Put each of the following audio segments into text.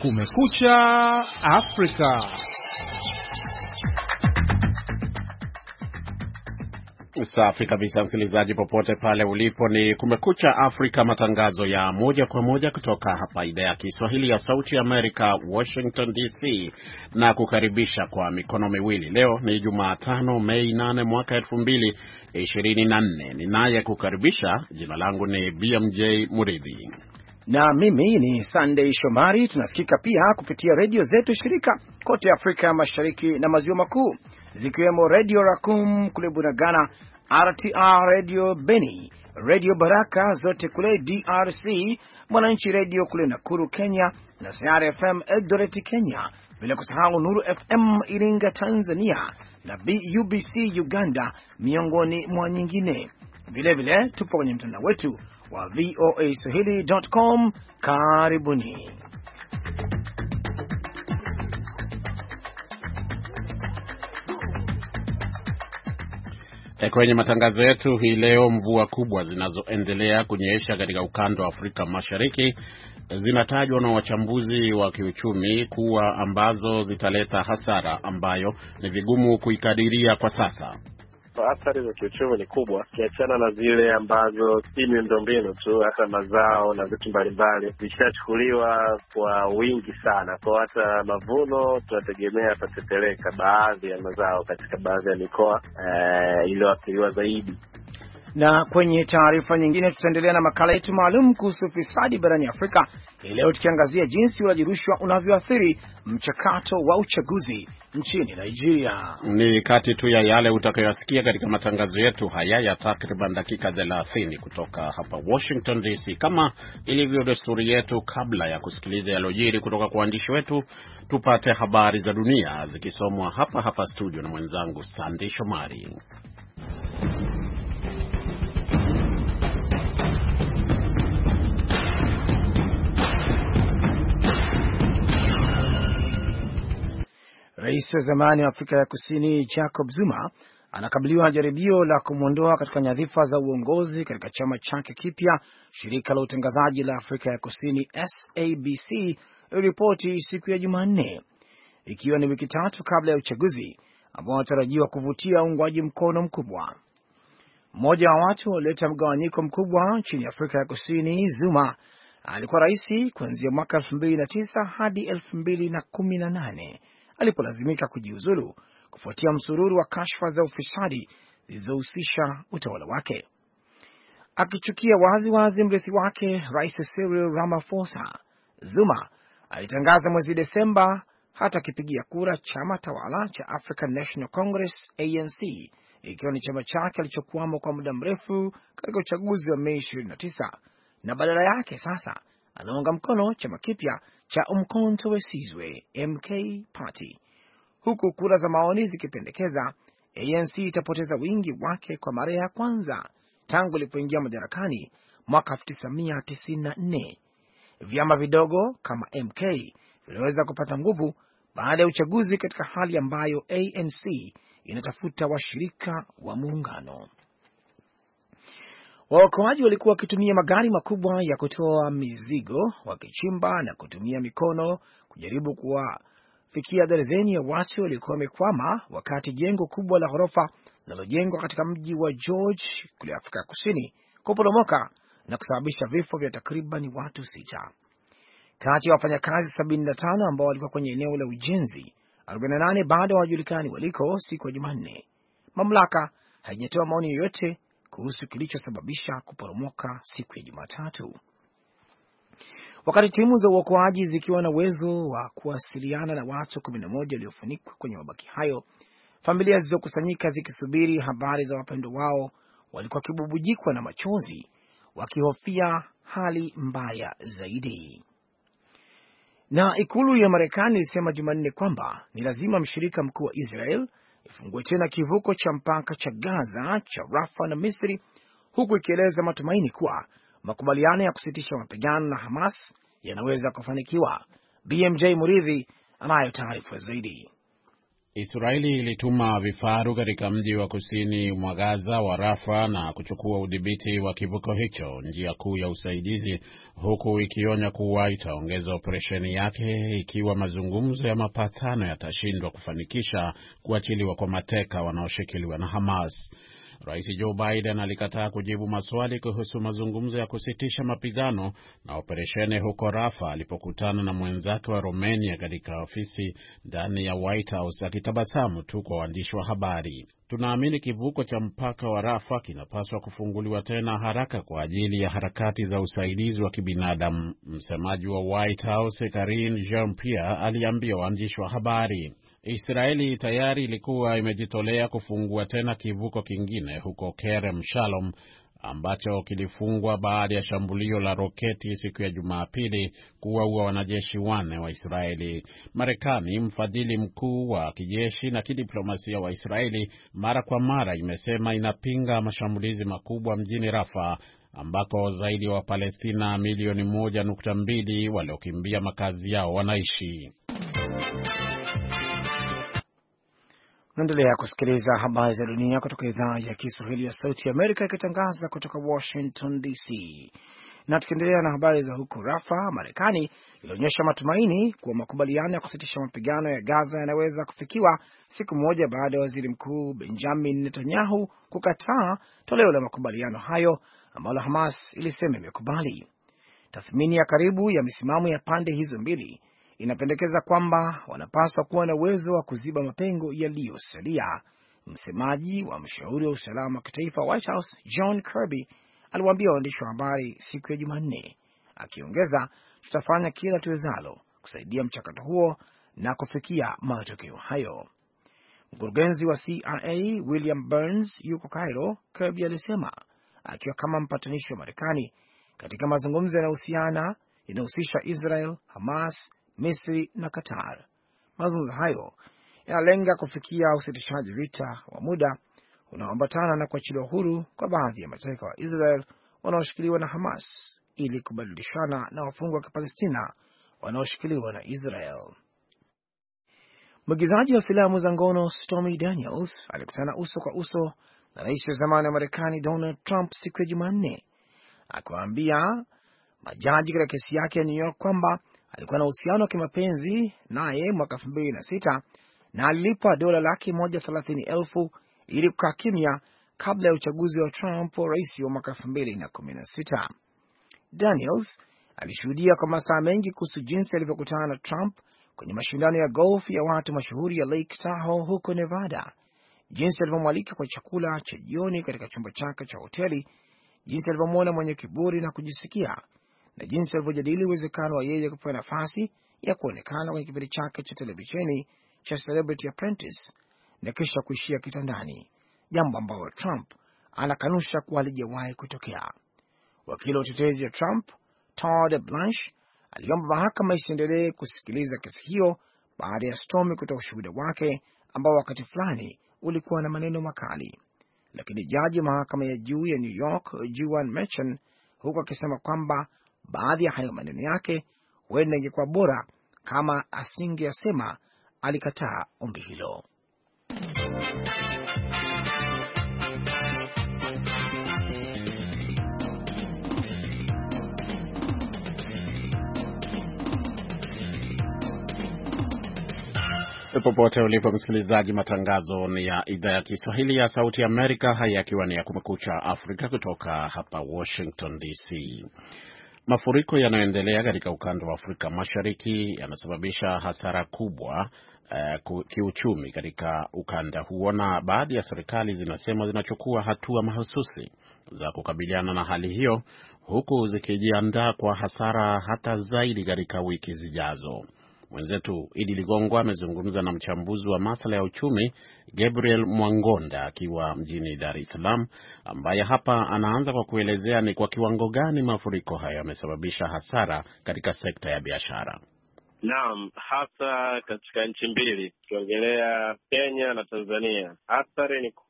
Kumekucha Afrika. Safi kabisa msikilizaji, popote pale ulipo, ni Kumekucha Afrika, matangazo ya moja kwa moja kutoka hapa idhaa ya Kiswahili ya Sauti ya Amerika, Washington DC, na kukaribisha kwa mikono miwili. Leo ni Jumatano, Mei 8 mwaka 2024. Ninaye kukaribisha, jina langu ni BMJ Muridhi. Na mimi ni Sunday Shomari. Tunasikika pia kupitia redio zetu shirika kote Afrika Mashariki na Maziwa Makuu, zikiwemo Radio Raccoon kule Bunagana, RTR Radio Beni, Radio Baraka zote kule DRC, Mwananchi Radio kule Nakuru Kenya, na Sayari FM Eldoret Kenya, bila kusahau Nuru FM Iringa Tanzania, na UBC Uganda, miongoni mwa nyingine. Vile tupo kwenye mtandao wetu wa voaswahili.com. Karibuni. Kwenye matangazo yetu hii leo, mvua kubwa zinazoendelea kunyesha katika ukanda wa Afrika Mashariki zinatajwa na wachambuzi wa kiuchumi kuwa ambazo zitaleta hasara ambayo ni vigumu kuikadiria kwa sasa. Athari za kiuchumi ni kubwa, kiachana na zile ambazo si miundombinu tu, hata mazao na vitu mbalimbali vishachukuliwa kwa wingi sana. Kwa hata mavuno tunategemea pateteleka baadhi ya mazao katika baadhi ya mikoa iliyoathiriwa zaidi. Na kwenye taarifa nyingine, tutaendelea na makala yetu maalum kuhusu ufisadi barani Afrika. Leo tukiangazia jinsi ulaji rushwa unavyoathiri mchakato wa uchaguzi nchini Nigeria. Ni kati tu ya yale utakayosikia katika matangazo yetu haya ya takriban dakika 30 kutoka hapa Washington DC. Kama ilivyo desturi yetu, kabla ya kusikiliza yalojiri kutoka kwa waandishi wetu, tupate habari za dunia zikisomwa hapa studio na mwenzangu Sunday Shomari. Rais wa zamani wa Afrika ya Kusini Jacob Zuma anakabiliwa na jaribio la kumwondoa katika nyadhifa za uongozi katika chama chake kipya, shirika la utangazaji la Afrika ya Kusini SABC ripoti siku ya Jumanne, ikiwa ni wiki tatu kabla ya uchaguzi ambao unatarajiwa kuvutia uungwaji mkono mkubwa. Mmoja wa watu walioleta mgawanyiko mkubwa nchini Afrika ya Kusini, Zuma alikuwa rais kuanzia mwaka 2009 hadi 2018 alipolazimika kujiuzulu kufuatia msururu wa kashfa za ufisadi zilizohusisha utawala wake. Akichukia wazi mrithi wake Rais Cyril Ramaphosa, Zuma alitangaza mwezi Desemba hata kipigia kura chama tawala cha African National Congress ANC, ikiwa ni chama chake alichokuwamo kwa muda mrefu katika uchaguzi wa Mei 29, na badala yake sasa anaunga mkono chama kipya cha Umkhonto we Sizwe MK Party, huku kura za maoni zikipendekeza ANC itapoteza wingi wake kwa mara ya kwanza tangu ilipoingia madarakani mwaka 1994. Vyama vidogo kama MK vinaweza kupata nguvu baada ya uchaguzi katika hali ambayo ANC inatafuta washirika wa muungano. Waokoaji walikuwa wakitumia magari makubwa ya kutoa mizigo, wakichimba na kutumia mikono kujaribu kuwafikia darzeni ya watu waliokuwa wamekwama wakati jengo kubwa la ghorofa linalojengwa katika mji wa George kule Afrika Kusini kuporomoka na kusababisha vifo vya takriban watu 6. Kati ya wafanyakazi 75 ambao walikuwa kwenye eneo la ujenzi, 48 bado hawajulikani waliko siku ya Jumanne. Mamlaka haijatoa maoni yoyote kuhusu kilichosababisha kuporomoka siku ya Jumatatu. Wakati timu za uokoaji zikiwa na uwezo wa kuwasiliana na watu 11 waliofunikwa kwenye mabaki hayo, familia zilizokusanyika zikisubiri habari za wapendwa wao walikuwa kibubujikwa na machozi, wakihofia hali mbaya zaidi. Na ikulu ya Marekani ilisema Jumanne kwamba ni lazima mshirika mkuu wa Israel ifungue tena kivuko cha mpaka cha Gaza cha Rafah na Misri, huku ikieleza matumaini kuwa makubaliano ya kusitisha mapigano na Hamas yanaweza kufanikiwa. BMJ Muridhi anayo taarifa zaidi. Israeli ilituma vifaru katika mji wa kusini mwa Gaza wa Rafa na kuchukua udhibiti wa kivuko hicho, njia kuu ya usaidizi, huku ikionya kuwa itaongeza operesheni yake ikiwa mazungumzo ya mapatano yatashindwa kufanikisha kuachiliwa kwa mateka wanaoshikiliwa na Hamas. Rais Joe Biden alikataa kujibu maswali kuhusu mazungumzo ya kusitisha mapigano na operesheni huko Rafa alipokutana na mwenzake wa Romania katika ofisi ndani ya White House, akitabasamu tu kwa waandishi wa habari. Tunaamini kivuko cha mpaka wa Rafa kinapaswa kufunguliwa tena haraka kwa ajili ya harakati za usaidizi wa kibinadamu, msemaji wa White House Karine Jean-Pierre aliambia waandishi wa habari. Israeli tayari ilikuwa imejitolea kufungua tena kivuko kingine huko Kerem Shalom ambacho kilifungwa baada ya shambulio la roketi siku ya Jumapili kuwaua wanajeshi 4 wa Israeli. Marekani, mfadhili mkuu wa kijeshi na kidiplomasia wa Israeli, mara kwa mara imesema inapinga mashambulizi makubwa mjini Rafa ambako zaidi ya Wapalestina milioni 1.2 waliokimbia makazi yao wanaishi. Naendelea kusikiliza habari za dunia kutoka idhaa ya Kiswahili ya Sauti ya Amerika ikitangaza kutoka Washington DC. Na tukiendelea na habari za huko Rafa, Marekani ilionyesha matumaini kuwa makubaliano ya kusitisha mapigano ya Gaza yanaweza kufikiwa siku moja baada ya Waziri Mkuu Benjamin Netanyahu kukataa toleo la makubaliano hayo ambalo Hamas ilisema imekubali. Tathmini ya karibu ya misimamo ya pande hizo mbili inapendekeza kwamba wanapaswa kuwa na uwezo wa kuziba mapengo yaliyosalia. Msemaji wa mshauri wa usalama wa kitaifa White House John Kirby aliwaambia waandishi wa habari siku ya Jumanne, akiongeza, tutafanya kila tuwezalo kusaidia mchakato huo na kufikia matokeo hayo. Mkurugenzi wa CIA William Burns yuko Cairo, Kirby alisema, akiwa kama mpatanishi wa Marekani katika mazungumzo yanahusisha Israel, Hamas, Misri na Qatar. Mazungumzo hayo yanalenga kufikia usitishaji vita wa muda unaoambatana na kuachiliwa huru kwa baadhi ya mateka wa Israel wanaoshikiliwa na Hamas ili kubadilishana na wafungwa wa Kipalestina wanaoshikiliwa na Israel. Mwigizaji wa filamu za ngono Stormy Daniels alikutana uso kwa uso na rais wa zamani wa Marekani Donald Trump siku ya Jumanne, akiwaambia majaji katika kesi yake ya New York kwamba alikuwa na uhusiano wa kimapenzi naye mwaka 2006 na alilipwa $130,000 ili kukaa kimya kabla ya uchaguzi wa Trump wa rais wa mwaka 2016. Daniels alishuhudia kwa masaa mengi kuhusu jinsi alivyokutana na Trump kwenye mashindano ya golf ya watu mashuhuri ya Lake Tahoe huko Nevada, jinsi alivyomwalika kwa chakula cha jioni katika chumba chake cha hoteli, jinsi alivyomwona mwenye kiburi na kujisikia, na jinsi alivyojadili uwezekano wa yeye kupewa nafasi ya kuonekana kwenye kipindi chake cha televisheni cha Celebrity Apprentice na kisha kuishia kitandani, jambo ambalo Trump anakanusha kuwa halijawahi kutokea. Wakili wa utetezi wa Trump, Todd Blanche, aliomba mahakama isiendelee kusikiliza kesi hiyo baada ya Stormy kutoa ushuhuda wake ambao wakati fulani ulikuwa na maneno makali. Lakini jaji mahakama ya juu ya New York, Juan Merchan, huku akisema kwamba baadhi ya hayo maneno yake huenda ingekuwa bora kama asingeyasema, alikataa ombi hilo. Popote ulipo msikilizaji, matangazo ni ya idhaa ya Kiswahili ya Sauti ya Amerika, haya yakiwa ni ya Kumekucha Afrika kutoka hapa Washington DC. Mafuriko yanayoendelea katika ukanda wa Afrika Mashariki yanasababisha hasara kubwa kiuchumi katika ukanda huo, na baadhi ya serikali zinasema zinachukua hatua mahususi za kukabiliana na hali hiyo, huku zikijiandaa kwa hasara hata zaidi katika wiki zijazo. Mwenzetu Idi Ligongo amezungumza na mchambuzi wa masuala ya uchumi Gabriel Mwangonda akiwa mjini Dar es Salaam, ambaye hapa anaanza kwa kuelezea ni kwa kiwango gani mafuriko haya yamesababisha hasara katika sekta ya biashara. Naam, hasa katika nchi mbili, tukiongelea Kenya na Tanzania, athari ni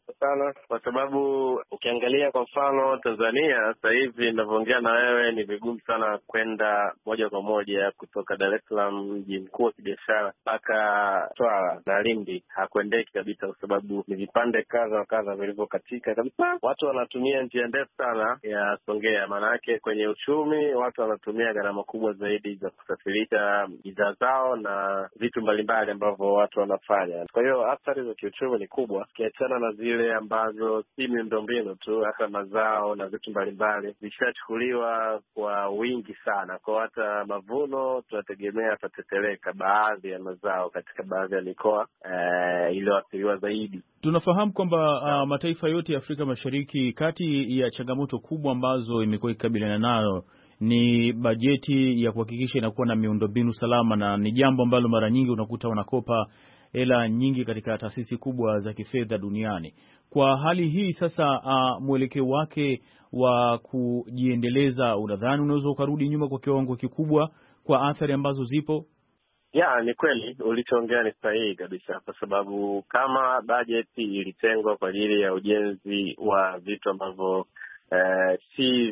sana, kwa sababu ukiangalia kwa mfano Tanzania sasa hivi ninavyoongea na wewe ni vigumu sana kwenda moja kwa moja kutoka Dar es Salaam, mji mkuu wa kibiashara, mpaka Twala na Lindi. Hakuendeki kabisa, kwa sababu ni vipande kadha wa kadha vilivyokatika kabisa. Watu wanatumia njia ndefu sana ya Songea, maana yake kwenye uchumi watu wanatumia gharama kubwa zaidi za kusafirisha bidhaa zao na vitu mbalimbali ambavyo watu wanafanya. Kwa hiyo athari za kiuchumi ni kubwa, kiachana na zile ambazo si miundombinu tu, hata mazao na vitu mbalimbali vishachukuliwa kwa wingi sana. Kwa hata mavuno tunategemea yatateteleka baadhi ya mazao katika baadhi ya mikoa iliyoathiriwa zaidi. Tunafahamu kwamba mataifa yote ya Afrika Mashariki, kati ya changamoto kubwa ambazo imekuwa ikikabiliana nayo ni bajeti ya kuhakikisha inakuwa na miundombinu salama, na ni jambo ambalo mara nyingi unakuta wanakopa hela nyingi katika taasisi kubwa za kifedha duniani. Kwa hali hii sasa, mwelekeo wake wa kujiendeleza, unadhani unaweza ukarudi nyuma kwa kiwango kikubwa kwa athari ambazo zipo? Ya, ni kweli ulichoongea ni sahihi kabisa, kwa sababu kama bajeti ilitengwa kwa ajili ya ujenzi wa vitu ambavyo si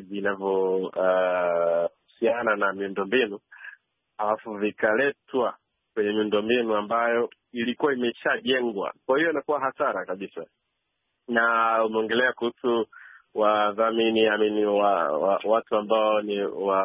vinavyohusiana na miundombinu, alafu vikaletwa kwenye miundombinu ambayo ilikuwa imeshajengwa, kwa hiyo inakuwa hasara kabisa. Na umeongelea kuhusu wadhamini, watu ambao ni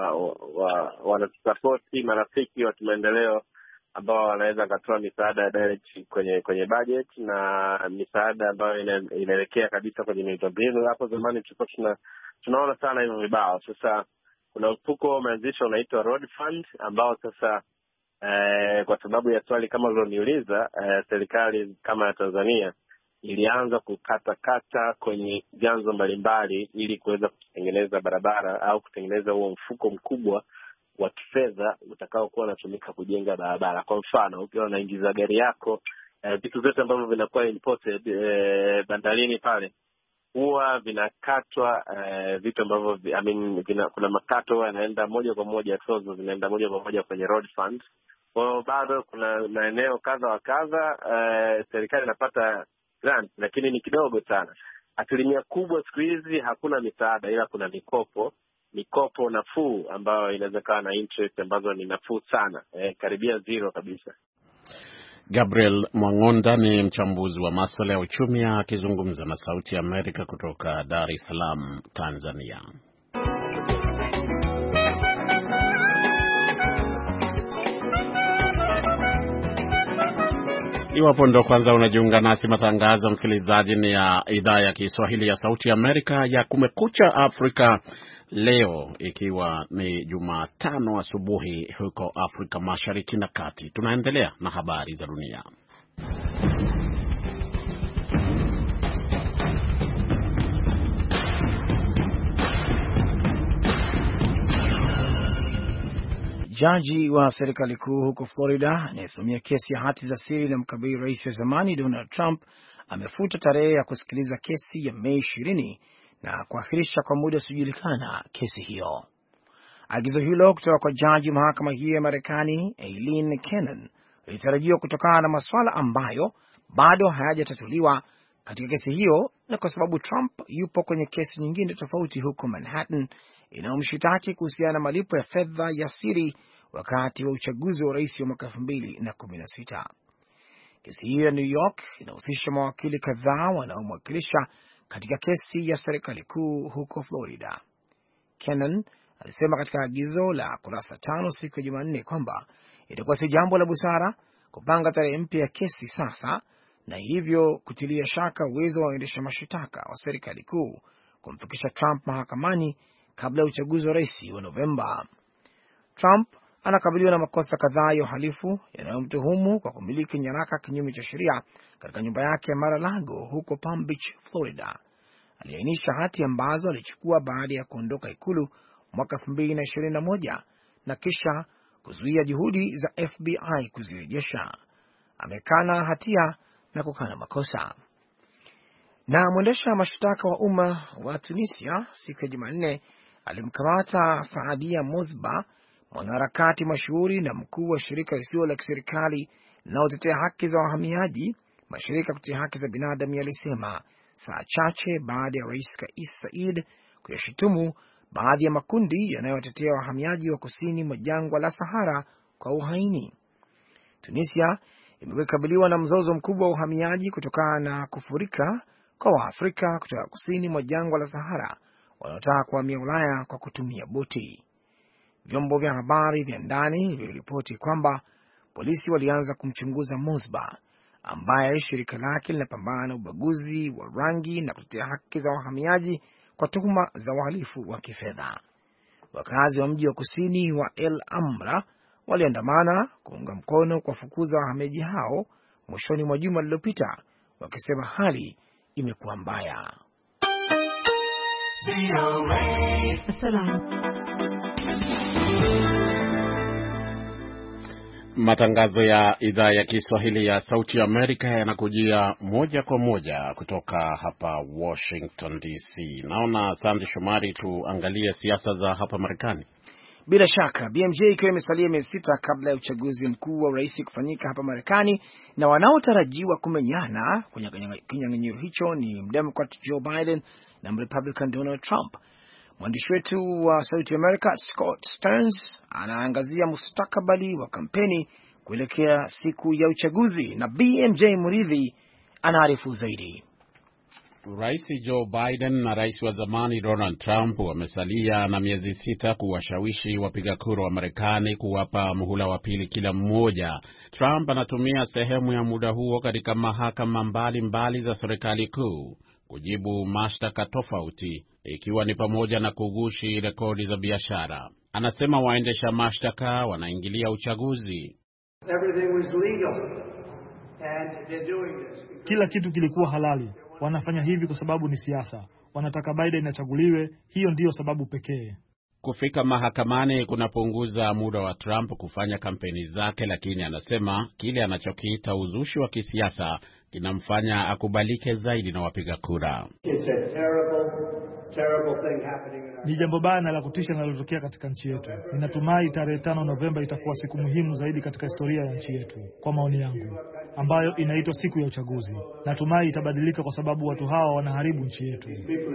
wanasapoti marafiki wa kimaendeleo ambao wanaweza katoa misaada direct kwenye budget na misaada ambayo inaelekea kabisa kwenye miundombinu. Hapo zamani tulikuwa tunaona sana hivyo vibao. Sasa kuna mfuko umeanzishwa unaitwa Road Fund, ambao sasa kwa sababu ya swali kama ulioniuliza, serikali kama ya Tanzania ilianza kukata kwenye vyanzo mbalimbali ili kuweza kutengeneza barabara au kutengeneza huo mfuko mkubwa wa kifedha utakao kuwa unatumika kujenga barabara. Kwa mfano, ukiwa unaingiza gari yako, vitu vyote ambavyo vinakuwa imported bandarini pale huwa vinakatwa, vitu ambavyo kuna makato yanaenda moja kwa moja, tozo zinaenda moja kwa moja kwenye road fund. Kwa hiyo bado kuna maeneo kadha wa kadha serikali inapata grant, lakini ni kidogo sana. Asilimia kubwa siku hizi hakuna misaada, ila kuna mikopo nafuu ambayo inaweza kuwa na interest ambazo ni nafuu sana, karibia zero kabisa. Gabriel Mwang'onda ni mchambuzi wa masuala ya uchumi akizungumza na Sauti ya Amerika kutoka Dar es Salaam, Tanzania. Iwapo ndo kwanza unajiunga nasi, matangazo msikilizaji ni ya idhaa ya Kiswahili ya Sauti ya Amerika ya Kumekucha Afrika. Leo ikiwa ni Jumatano asubuhi huko Afrika Mashariki na Kati. Tunaendelea na habari za dunia. Jaji wa serikali kuu huko Florida anayesimamia kesi ya hati za siri na mkabili rais wa zamani Donald Trump amefuta tarehe ya kusikiliza kesi ya Mei 20 na kuahirisha kwa muda usiojulikana kesi hiyo. Agizo hilo kutoka kwa jaji mahakama hiyo ya Marekani Aileen Cannon ilitarajiwa kutokana na masuala ambayo bado hayajatatuliwa katika kesi hiyo, na kwa sababu Trump yupo kwenye kesi nyingine tofauti huko Manhattan inayomshitaki kuhusiana na malipo ya fedha ya siri wakati wa uchaguzi wa rais wa mwaka 2016. Kesi hiyo ya New York inahusisha mawakili kadhaa wanaomwakilisha katika kesi ya serikali kuu huko Florida. Cannon alisema katika agizo la kurasa 5 siku ya Jumanne kwamba itakuwa si jambo la busara kupanga tarehe mpya ya kesi sasa, na hivyo kutilia shaka uwezo wa waendesha mashitaka wa serikali kuu kumfikisha Trump mahakamani kabla ya uchaguzi wa rais wa Novemba. Trump anakabiliwa na makosa kadhaa ya uhalifu yanayomtuhumu kwa kumiliki nyaraka kinyume cha sheria katika nyumba yake ya Mar-a-Lago huko Palm Beach, Florida. Aliainisha hati ambazo alichukua baada ya kuondoka ikulu mwaka 2021 na kisha kuzuia juhudi za FBI kuzirejesha. Amekana hatia na kukana makosa. Na mwendesha mashtaka wa umma wa Tunisia siku ya Jumanne alimkamata Saadia Mosba, mwanaharakati mashuhuri na mkuu wa shirika lisilo la kiserikali linalotetea haki za wahamiaji. Mashirika kutetea haki za binadamu yalisema saa chache baada ya Rais Kais Saied kuyashutumu baadhi ya makundi yanayotetea wahamiaji wa kusini mwa jangwa la Sahara kwa uhaini. Tunisia imekabiliwa na mzozo mkubwa wa uhamiaji kutokana na kufurika kwa Waafrika kutoka kusini mwa jangwa la Sahara wanaotaka kuhamia Ulaya kwa kutumia boti. Vyombo vya habari vya ndani viliripoti kwamba polisi walianza kumchunguza Mosba, ambaye shirika lake linapambana na ubaguzi wa rangi na kutetea haki za wahamiaji, kwa tuhuma za uhalifu wa kifedha. Wakazi wa mji wa kusini wa El Amra waliandamana kuunga mkono kuwafukuza wahamiaji hao mwishoni mwa juma lililopita, wakisema hali imekuwa mbaya. Matangazo ya idhaa ya Kiswahili ya Sauti ya Amerika yanakujia moja kwa moja kutoka hapa Washington DC. Naona Sandy Shomari, tuangalie siasa za hapa Marekani. Bila shaka BMJ, ikiwa imesalia miezi 6 kabla ya uchaguzi mkuu wa urais kufanyika hapa Marekani, na wanaotarajiwa kumenyana kwenye kinyang'anyiro hicho ni Democrat Joe Biden na Republican Donald Trump. Mwandishi wetu wa Sauti America Scott Stearns anaangazia mustakabali wa kampeni kuelekea siku ya uchaguzi, na BMJ Muridhi anaarifu zaidi. Rais Joe Biden na rais wa zamani Donald Trump wamesalia na miezi 6 kuwashawishi wapiga kura wa Marekani kuwapa muhula wa pili kila mmoja. Trump anatumia sehemu ya muda huo katika mahakama mbalimbali za serikali kuu kujibu mashtaka tofauti, ikiwa ni pamoja na kugushi rekodi za biashara. Anasema waendesha mashtaka wanaingilia uchaguzi. Kila kitu kilikuwa halali. Wanafanya hivi kwa sababu ni siasa. Wanataka Biden achaguliwe, hiyo ndiyo sababu pekee. Kufika mahakamani kunapunguza muda wa Trump kufanya kampeni zake, lakini anasema kile anachokiita uzushi wa kisiasa kinamfanya akubalike zaidi na wapiga kura. Ni jambo baya na la kutisha linalotokea katika nchi yetu. Ninatumai tarehe 5 Novemba itakuwa siku muhimu zaidi katika historia ya nchi yetu, kwa maoni yangu, ambayo inaitwa siku ya uchaguzi. Natumai itabadilika kwa sababu watu hawa wanaharibu nchi yetu.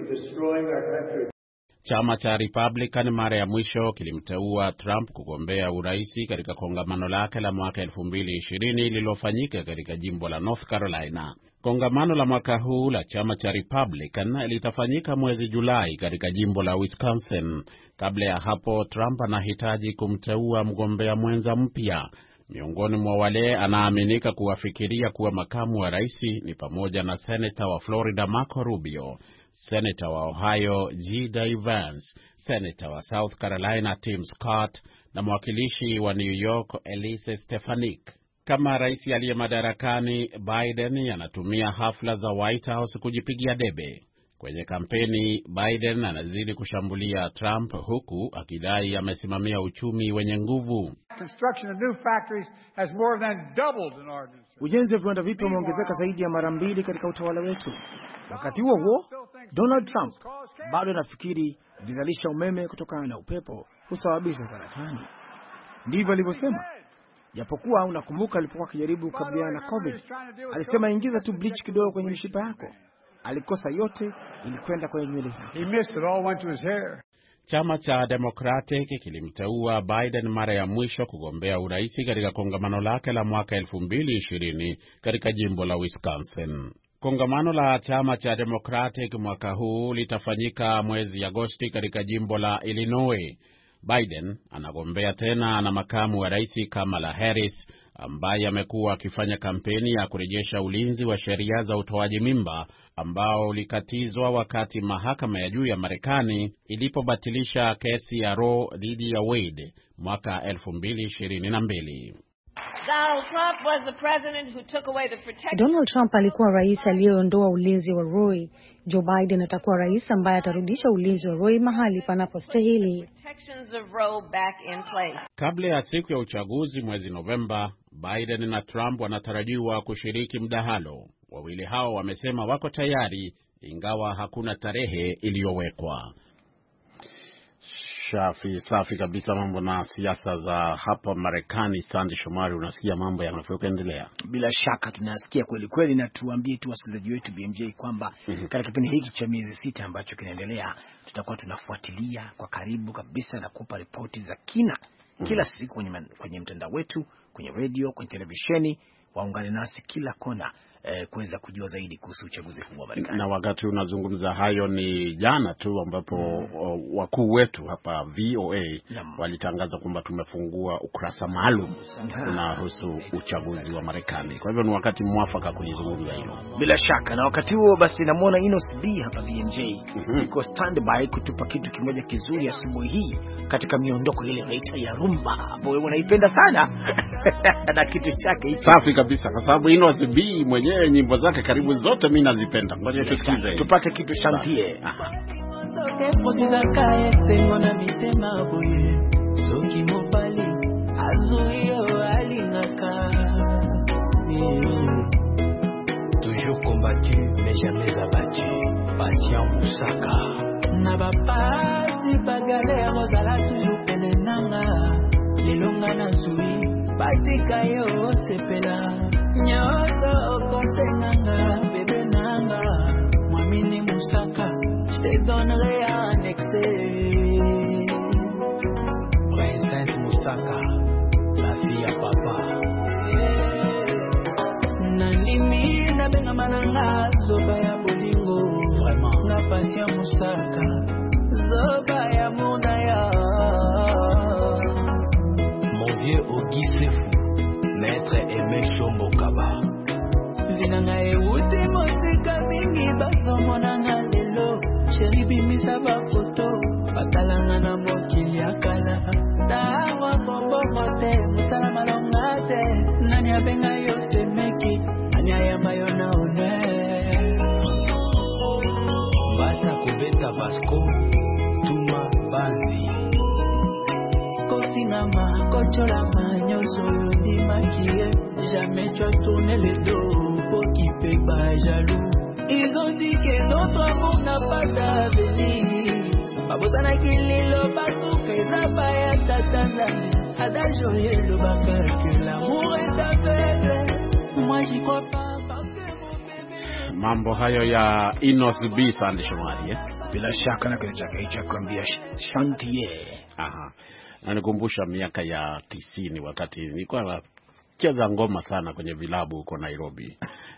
Chama cha Republican mara ya mwisho kilimteua Trump kugombea uraisi katika kongamano lake la mwaka 2020 lililofanyika katika jimbo la North Carolina. Kongamano la mwaka huu la chama cha Republican litafanyika mwezi Julai katika jimbo la Wisconsin. Kabla ya hapo, Trump anahitaji kumteua mgombea mwenza mpya. Miongoni mwa wale anaaminika kuwafikiria kuwa makamu wa rais ni pamoja na Senator wa Florida Marco Rubio, Senator wa Ohio J.D. Vance, Senator wa South Carolina Tim Scott na mwakilishi wa New York Elise Stefanik. Kama rais aliye madarakani, Biden anatumia hafla za White House kujipigia debe. Kwenye kampeni, Biden anazidi kushambulia Trump huku akidai amesimamia uchumi wenye nguvu. Ujenzi wa viwanda vipya umeongezeka zaidi ya mara 2 katika utawala wetu. Wakati huo huo, Donald Trump bado anafikiri vizalisha umeme kutokana na upepo husababisha saratani. Ndivyo alivyosema. Japokuwa unakumbuka alipokuwa akijaribu kukabiliana na COVID, alisema ingiza tu bleach kidogo kwenye mishipa yako. Alikosa yote, ilikwenda kwenye nywele zake. He missed it, all went to his hair. Chama cha Democratic kilimteua Biden mara ya mwisho kugombea urais katika kongamano lake la mwaka 2020 katika jimbo la Wisconsin. Kongamano la chama cha Democratic mwaka huu litafanyika mwezi Agosti katika jimbo la Illinois. Biden anagombea tena na makamu wa rais Kamala Harris, ambaye amekuwa akifanya kampeni ya kurejesha ulinzi wa sheria za utoaji mimba ambao ulikatizwa wakati mahakama ya juu ya Marekani ilipobatilisha kesi ya Roe dhidi ya Wade mwaka 2022. Donald Trump alikuwa rais aliyeondoa ulinzi wa Roe. Joe Biden atakuwa rais ambaye atarudisha ulinzi wa Roe mahali panapostahili. Kabla ya siku ya uchaguzi mwezi Novemba, Biden na Trump wanatarajiwa kushiriki mdahalo. Wawili hao wamesema wako tayari, ingawa hakuna tarehe iliyowekwa. Safi kabisa. Mambo na siasa za hapa Marekani, Sandy Shomari, unasikia mambo yanavyoendelea? Bila shaka tunasikia kweli kweli, na tuambie tu wasikilizaji wetu BMJ kwamba katika kipindi hiki cha miezi 6 ambacho kinaendelea, tutakuwa tunafuatilia kwa karibu kabisa na kupa ripoti za kina kila siku kwenye mtandao wetu, kwenye radio, kwenye televisheni. Waungane nasi kila kona kuweza kujua zaidi kuhusu uchaguzi huu wa Marekani. Na wakati unazungumza hayo, ni jana tu ambapo wakuu wetu hapa VOA walitangaza kwamba tumefungua ukurasa maalum unahusu uchaguzi wa Marekani. Kwa hivyo ni wakati mwafaka kulizungumza hilo. Bila shaka, na wakati huo basi namuona Inos B hapa BMJ yuko standby kutupa kitu kimoja kizuri asubuhi hii katika miondoko ile inaitwa ya rumba ambayo wewe unaipenda sana na kitu chake hicho. Safi kabisa, kwa sababu Inos B mwenyewe nyimbo zake karibu zote mimi nazipenda. Ngoja tusikize. Tupate kitu chantie. Toujours combattu mais jamais abattu. Patient Moussaka. Na bapasi bagalère ozala toujours penenanga. Lelonga na zui batika yo sepela. Nyoto kosenganga bébé nanga. Mwamini Moussaka, je te donnerai un excès. Princesse Moussaka, la fille à papa. Nandimi na benga mananga zoba ya bolingo. Vraiment na passion Moussaka, zoba ya monaya. Mon vieux Ogi Sefu, maître Aimé Chombo Kaba. Zinanga euti mosika mingi basomo nanga lelo. Chéri bimisa ba photo, batalanga na mokili ya kala. Tawa kombo mote, musala malonga te. Nani abenga yo semeki, nani ayamba yo na one. Basa kubeta Vasco, Tuma Banzi. Kosinama, kocholama, nyoso yundi makie. Jamais tu as tourné le dos pour qui paie pas jaloux. Ils ont dit que notre amour n'a pas d'avenir. Babotana kililo batuka izabaya tatanda. Adagio yelo baka que l'amour est aveugle. Moi j'y crois pas parce que mon bébé. Mambo hayo ya Inos B Sandy Shomari Bila shaka na kile chake hicho kuambia chantier. Na nikumbusha miaka ya 90 wakati nilikuwa cheza ngoma sana kwenye vilabu huko Nairobi.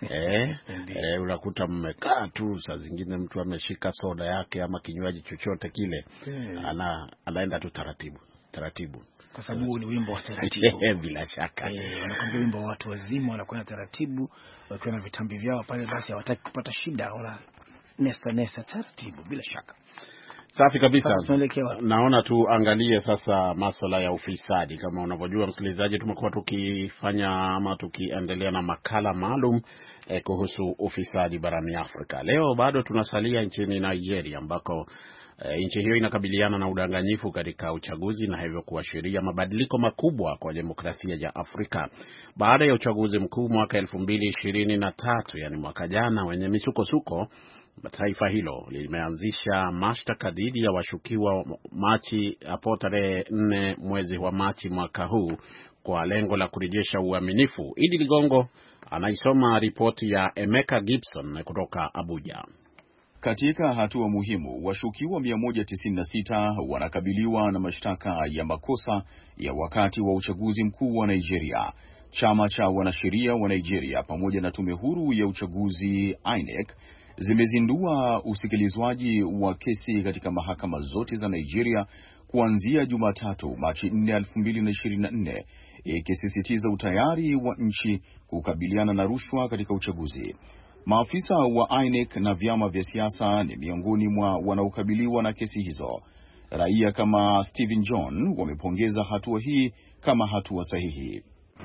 Unakuta mmekaa tu, saa zingine mtu ameshika soda yake ama kinywaji chochote kile, anaenda tu taratibu. Kwa sababu ni wimbo wa taratibu. Bila shaka. Wanakwambia wimbo wa watu wazima wanakwenda taratibu, wakiwa na vitambi vyao pale, basi hawataki kupata shida, wala nesa taratibu bila shaka. Safi kabisa. Naona tuangalie sasa masuala ya ufisadi. Kama unavyojua msikilizaji, tumekuwa tukifanya ama tukiendelea na makala maalum kuhusu ufisadi barani Afrika. Leo bado tunasalia nchini Nigeria ambako nchi hiyo inakabiliana na udanganyifu katika uchaguzi na hivyo kuashiria mabadiliko makubwa kwa demokrasia ya Afrika. Baada ya uchaguzi mkuu mwaka 2023, yani mwaka jana, wenye misukosuko, taifa hilo limeanzisha mashtaka dhidi ya washukiwa Machi hapo tarehe 4 mwezi wa Machi mwaka huu kwa lengo la kurejesha uaminifu. Idi Ligongo anaisoma ripoti ya Emeka Gibson kutoka Abuja. Katika hatua muhimu, washukiwa 196 wanakabiliwa na mashtaka ya makosa ya wakati wa uchaguzi mkuu wa Nigeria. Chama cha wanasheria wa Nigeria pamoja na tume huru ya uchaguzi INEC zimezindua usikilizwaji wa kesi katika mahakama zote za Nigeria kuanzia Jumatatu Machi 4, 2024, ikisisitiza utayari wa nchi kukabiliana na rushwa katika uchaguzi. Maafisa wa INEC na vyama vya siasa ni miongoni mwa wanaokabiliwa na kesi hizo. Raia kama Stephen John wamepongeza hatua hii kama hatua sahihi.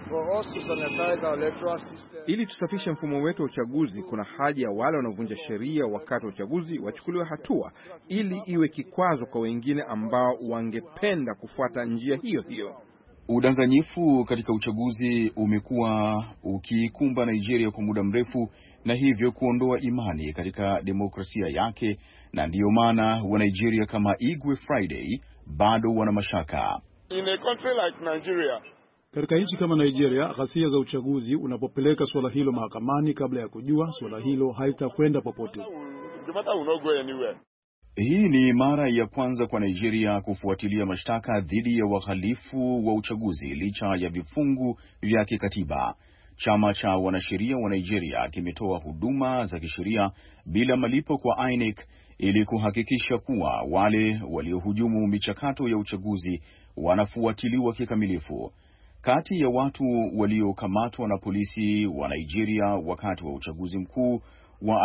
Ili tusafishe mfumo wetu wa uchaguzi, kuna haja ya wale wanaovunja sheria wakati wa uchaguzi wachukuliwe hatua, ili iwe kikwazo kwa wengine ambao wangependa kufuata njia hiyo hiyo. Udanganyifu katika uchaguzi umekuwa ukikumba Nigeria kwa muda mrefu na hivyo kuondoa imani katika demokrasia yake, na ndiyo maana wa Nigeria kama Igwe Friday bado wana mashaka. In a country like Nigeria, katika nchi kama Nigeria, ghasia za uchaguzi, unapopeleka swala hilo mahakamani kabla ya kujua, swala hilo haitakwenda popote. The matter will not go anywhere. Hii ni mara ya kwanza kwa Nigeria kufuatilia mashtaka dhidi ya wahalifu wa uchaguzi licha ya vifungu vya kikatiba. Chama cha wanasheria wa Nigeria kimetoa huduma za kisheria bila malipo kwa INEC ili kuhakikisha kuwa wale waliohujumu michakato ya uchaguzi wanafuatiliwa kikamilifu. Kati ya watu waliokamatwa na polisi wa Nigeria wakati wa uchaguzi mkuu wa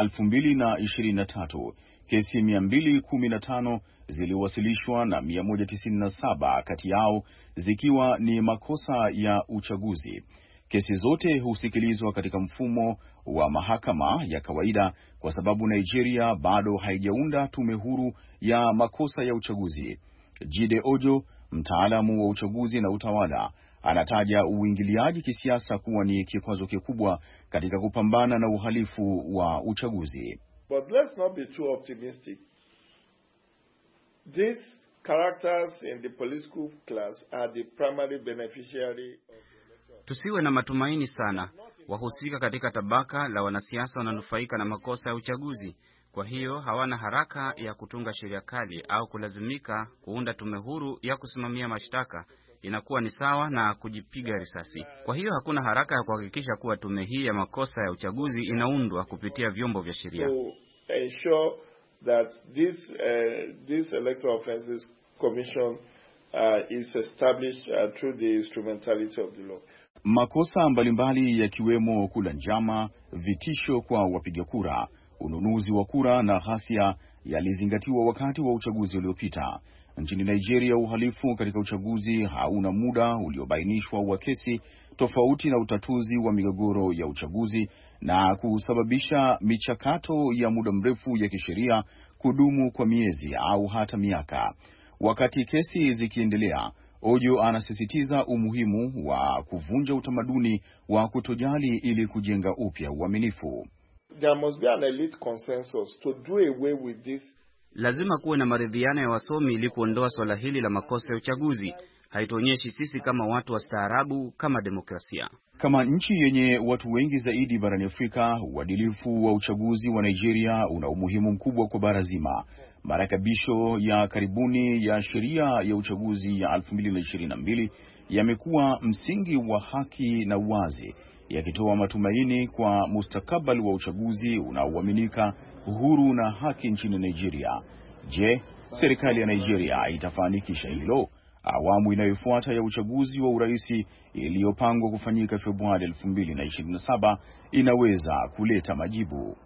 2023, kesi 215 ziliwasilishwa na 197 kati yao zikiwa ni makosa ya uchaguzi. Kesi zote husikilizwa katika mfumo wa mahakama ya kawaida kwa sababu Nigeria bado haijaunda tume huru ya makosa ya uchaguzi. Jide Ojo, mtaalamu wa uchaguzi na utawala, anataja uingiliaji kisiasa kuwa ni kikwazo kikubwa katika kupambana na uhalifu wa uchaguzi. But let's not be too optimistic. These characters in the political class are the primary beneficiary. Tusiwe na matumaini sana. Wahusika katika tabaka la wanasiasa wananufaika na makosa ya uchaguzi. Kwa hiyo hawana haraka ya kutunga sheria kali au kulazimika kuunda tume huru ya kusimamia mashtaka. Inakuwa ni sawa na kujipiga risasi. Kwa hiyo hakuna haraka ya kuhakikisha kuwa tume hii ya makosa ya uchaguzi inaundwa kupitia vyombo vya sheria. Ensure that this electoral offenses commission is established through the instrumentality of the law. Makosa mbalimbali yakiwemo kula njama, vitisho kwa wapiga kura, ununuzi wa kura na ghasia yalizingatiwa wakati wa uchaguzi uliopita. Nchini Nigeria, uhalifu katika uchaguzi hauna muda uliobainishwa wa kesi, tofauti na utatuzi wa migogoro ya uchaguzi, na kusababisha michakato ya muda mrefu ya kisheria kudumu kwa miezi au hata miaka. Wakati kesi zikiendelea, Ojo anasisitiza umuhimu wa kuvunja utamaduni wa kutojali ili kujenga upya uaminifu. There must be an elite consensus to do away with this. Lazima kuwe na maridhiano ya wasomi ili kuondoa swala hili la makosa ya uchaguzi. Haituonyeshi sisi kama watu wa staarabu kama demokrasia. Kama nchi yenye watu wengi zaidi barani Afrika, uadilifu wa uchaguzi wa Nigeria una umuhimu mkubwa kwa bara zima. Marekebisho ya karibuni ya sheria ya uchaguzi ya 2022 yamekuwa msingi wa haki na uwazi, yakitoa matumaini kwa mustakabali wa uchaguzi unaoaminika, huru na haki nchini Nigeria. Je, serikali ya Nigeria itafanikisha hilo? Awamu inayofuata ya uchaguzi wa urais iliyopangwa kufanyika Februari 2027 inaweza kuleta majibu.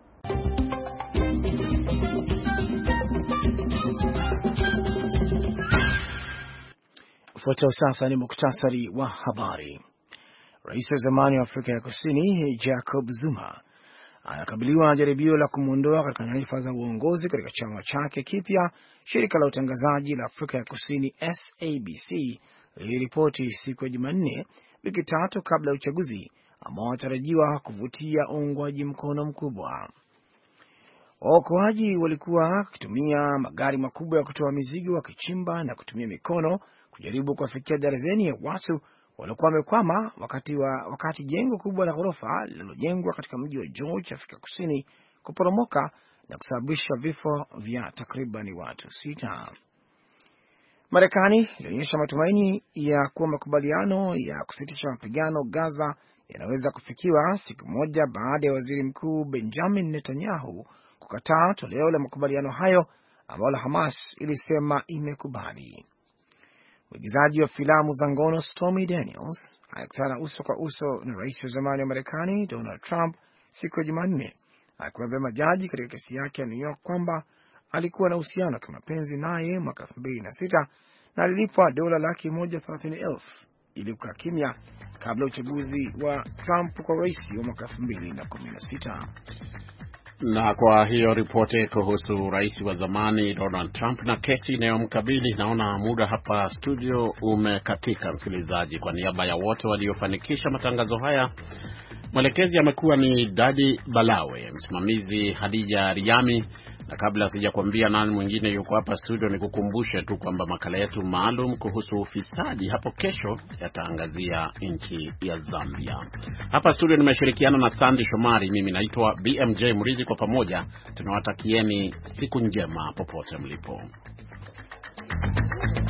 Ufuatao sasa ni muktasari wa habari. Rais wa zamani wa Afrika ya Kusini Jacob Zuma anakabiliwa na jaribio la kumwondoa katika nyadhifa za uongozi katika chama chake kipya. Shirika la utangazaji la Afrika ya Kusini SABC liliripoti siku ya Jumanne, wiki tatu kabla ya uchaguzi ambao wanatarajiwa kuvutia uungwaji mkono mkubwa. Waokoaji walikuwa wakitumia magari makubwa ya kutoa mizigo, wakichimba na kutumia mikono kujaribu kuwafikia darzeni ya watu walikuwa wamekwama wakati jengo kubwa la ghorofa lililojengwa katika mji wa George, Afrika Kusini, kuporomoka na kusababisha vifo vya takriban watu 6. Marekani ilionyesha matumaini ya kuwa makubaliano ya kusitisha mapigano Gaza yanaweza kufikiwa siku moja baada ya waziri mkuu Benjamin Netanyahu kukataa toleo la makubaliano hayo ambalo Hamas ilisema imekubali. Mwigizaji wa filamu za ngono Stormy Daniels alikutana uso kwa uso na rais wa zamani wa Marekani Donald Trump siku ya Jumanne, akiwaambia majaji katika kesi yake ya New York kwamba alikuwa na uhusiano wa kimapenzi naye mwaka 2006 na alilipwa $130,000 ili kukaa kimya kabla uchaguzi wa Trump kwa rais wa mwaka 2016. Na kwa hiyo ripoti kuhusu rais wa zamani Donald Trump na kesi inayomkabili, naona muda hapa studio umekatika. Msikilizaji, kwa niaba ya wote waliofanikisha matangazo haya, mwelekezi amekuwa ni Dadi Balawe, msimamizi Hadija Riami, na kabla sijakwambia nani mwingine yuko hapa studio, nikukumbushe tu kwamba makala yetu maalum kuhusu ufisadi hapo kesho yataangazia nchi ya Zambia. Hapa studio nimeshirikiana na Sandy Shomari, mimi naitwa BMJ Murithi. Kwa pamoja tunawatakieni siku njema popote mlipo.